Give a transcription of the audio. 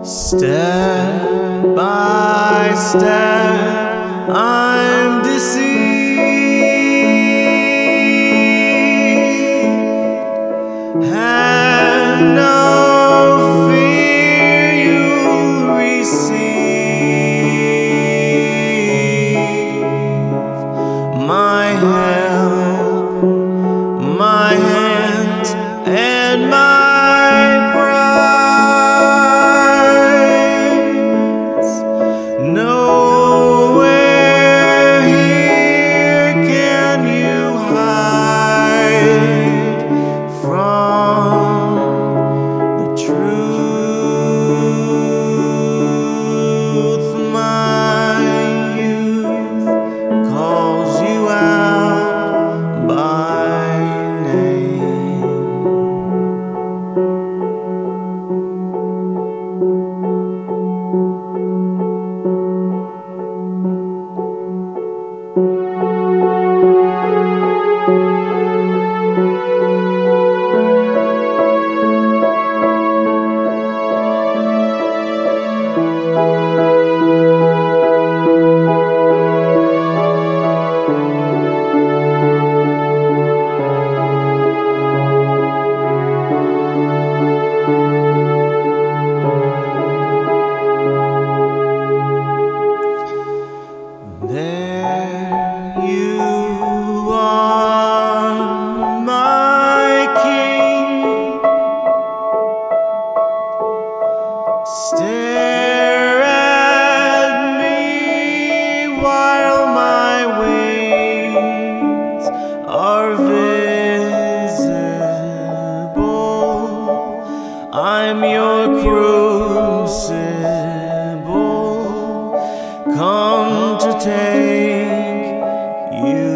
Step by step, I'm deceived. Have no fear, you'll receive my help, my hands, and my prize. Nowhere here can you hide from the truth. My youth calls you out by name. There you are, my king. Stare at me while my wings are visible. I'm your crucible, come to take you